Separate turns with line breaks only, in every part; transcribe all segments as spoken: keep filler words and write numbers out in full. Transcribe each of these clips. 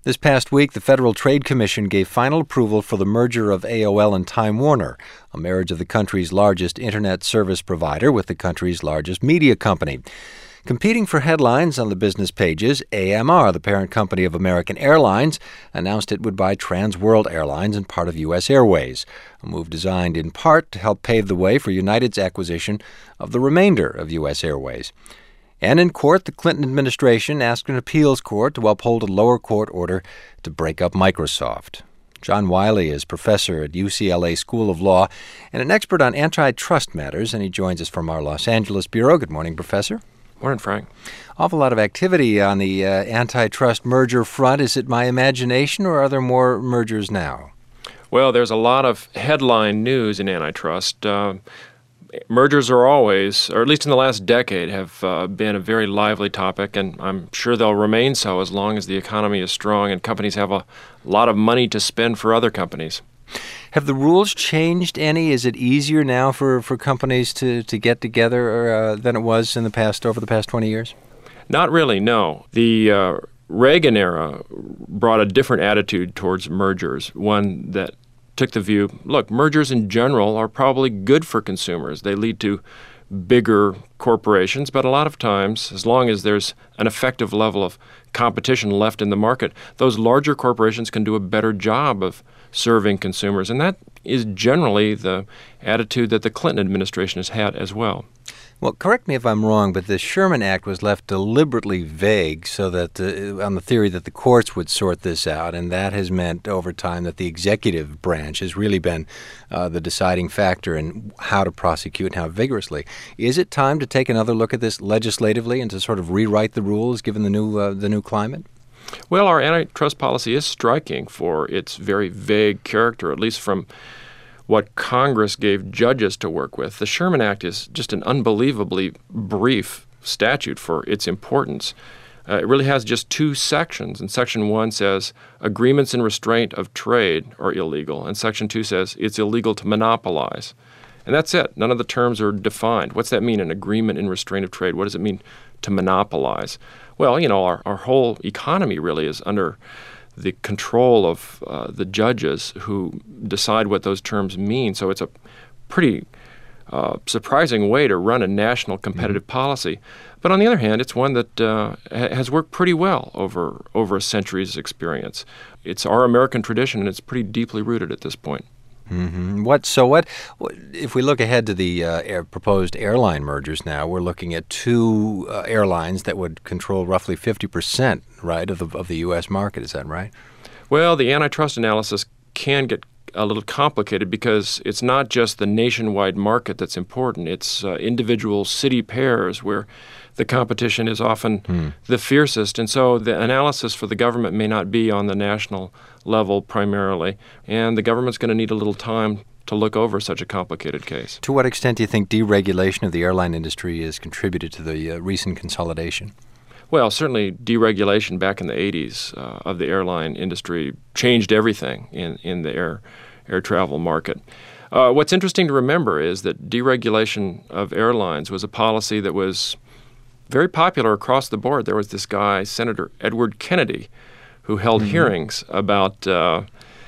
This past week, the Federal Trade Commission gave final approval for the merger of A O L and Time Warner, a marriage of the country's largest internet service provider with the country's largest media company. Competing for headlines on the business pages, A M R, the parent company of American Airlines, announced it would buy Trans World Airlines and part of U S Airways, a move designed in part to help pave the way for United's acquisition of the remainder of U S Airways. And in court, the Clinton administration asked an appeals court to uphold a lower court order to break up Microsoft. John Wiley is professor at U C L A School of Law and an expert on antitrust matters, and he joins us from our Los Angeles bureau. Good morning, Professor.
Morning, Frank.
Awful lot of activity on the uh, antitrust merger front. Is it my imagination, or are there more mergers now?
Well, there's a lot of headline news in antitrust. Uh, mergers are always, or at least in the last decade, have uh, been a very lively topic, and I'm sure they'll remain so as long as the economy is strong and companies have a lot of money to spend for other companies.
Have the rules changed any? Is it easier now for, for companies to, to get together uh, than it was in the past, over the past twenty years?
Not really, no. The uh, Reagan era brought a different attitude towards mergers, one that took the view, look, mergers in general are probably good for consumers. They lead to bigger corporations, but a lot of times, as long as there's an effective level of competition left in the market, those larger corporations can do a better job of serving consumers. And that is generally the attitude that the Clinton administration has had as well.
Well, correct me if I'm wrong, but the Sherman Act was left deliberately vague so that, uh, on the theory that the courts would sort this out, and that has meant over time that the executive branch has really been uh, the deciding factor in how to prosecute and how vigorously. Is it time to take another look at this legislatively and to sort of rewrite the rules given the new uh, the new climate?
Well, our antitrust policy is striking for its very vague character, at least from what Congress gave judges to work with. The Sherman Act is just an unbelievably brief statute for its importance. Uh, it really has just two sections, and Section one says agreements in restraint of trade are illegal, and Section two says it's illegal to monopolize. And that's it. None of the terms are defined. What's that mean, an agreement in restraint of trade? What does it mean to monopolize? Well, you know, our, our whole economy really is under the control of uh, the judges who decide what those terms mean. So it's a pretty uh, surprising way to run a national competitive mm-hmm. policy. But on the other hand, it's one that uh, ha- has worked pretty well over, over a century's experience. It's our American tradition, and it's pretty deeply rooted at this point.
Mm-hmm. What so? What, what if we look ahead to the uh, air, proposed airline mergers? Now we're looking at two uh, airlines that would control roughly fifty percent, right, of the of the U S market. Is that right?
Well, the antitrust analysis can get a little complicated because it's not just the nationwide market that's important. It's uh, individual city pairs where the competition is often hmm. the fiercest. And so the analysis for the government may not be on the national level primarily, and the government's going to need a little time to look over such a complicated case.
To what extent do you think deregulation of the airline industry has contributed to the uh, recent consolidation?
Well, certainly deregulation back in the eighties uh, of the airline industry changed everything in, in the air, air travel market. Uh, what's interesting to remember is that deregulation of airlines was a policy that was very popular across the board. There was this guy, Senator Edward Kennedy, who held mm-hmm. hearings about uh,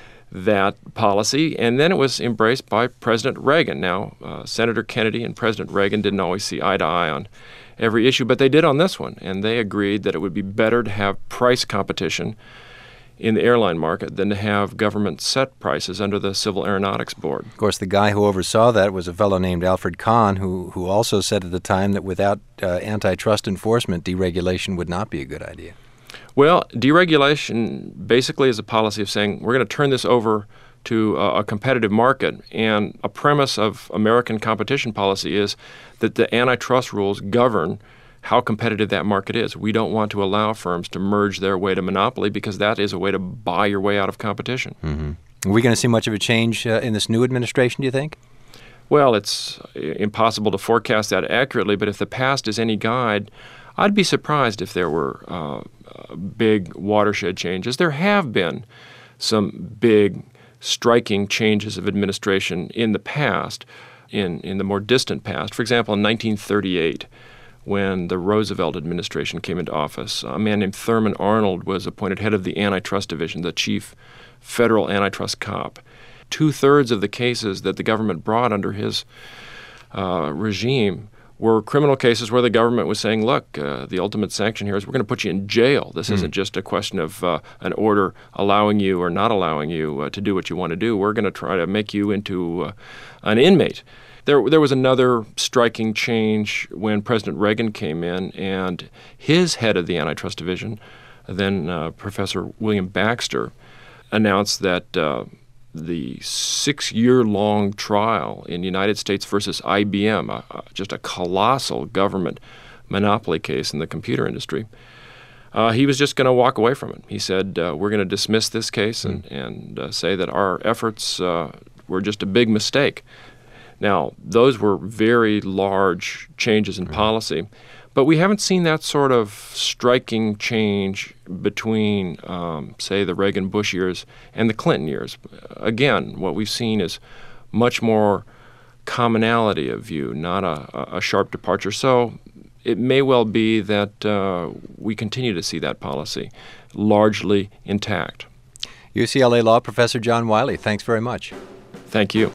that policy, and then it was embraced by President Reagan. Now, uh, Senator Kennedy and President Reagan didn't always see eye to eye on every issue, but they did on this one, and they agreed that it would be better to have price competition in the airline market than to have government set prices under the Civil Aeronautics Board.
Of course, the guy who oversaw that was a fellow named Alfred Kahn, who, who also said at the time that without uh, antitrust enforcement, deregulation would not be a good idea.
Well, deregulation basically is a policy of saying we're going to turn this over to a, a competitive market, and a premise of American competition policy is that the antitrust rules govern how competitive that market is. We don't want to allow firms to merge their way to monopoly because that is a way to buy your way out of competition.
Mm-hmm. Are we going to see much of a change uh, in this new administration, do you think?
Well, it's impossible to forecast that accurately, but if the past is any guide, I'd be surprised if there were uh, big watershed changes. There have been some big, striking changes of administration in the past, in, in the more distant past. For example, in nineteen thirty-eight, when the Roosevelt administration came into office. A man named Thurman Arnold was appointed head of the Antitrust Division, the chief federal antitrust cop. Two-thirds of the cases that the government brought under his uh, regime were criminal cases where the government was saying, look, uh, the ultimate sanction here is we're going to put you in jail. This mm. isn't just a question of uh, an order allowing you or not allowing you uh, to do what you want to do. We're going to try to make you into uh, an inmate. There, there was another striking change when President Reagan came in, and his head of the Antitrust Division, then uh, Professor William Baxter, announced that uh, the six-year-long trial in United States versus I B M, uh, just a colossal government monopoly case in the computer industry, uh, he was just going to walk away from it. He said, uh, we're going to dismiss this case and, and uh, say that our efforts uh, were just a big mistake. Now, those were very large changes in policy, but we haven't seen that sort of striking change between, um, say, the Reagan-Bush years and the Clinton years. Again, what we've seen is much more commonality of view, not a, a sharp departure. So it may well be that uh, we continue to see that policy largely intact.
U C L A Law Professor John Wiley, thanks very much.
Thank you.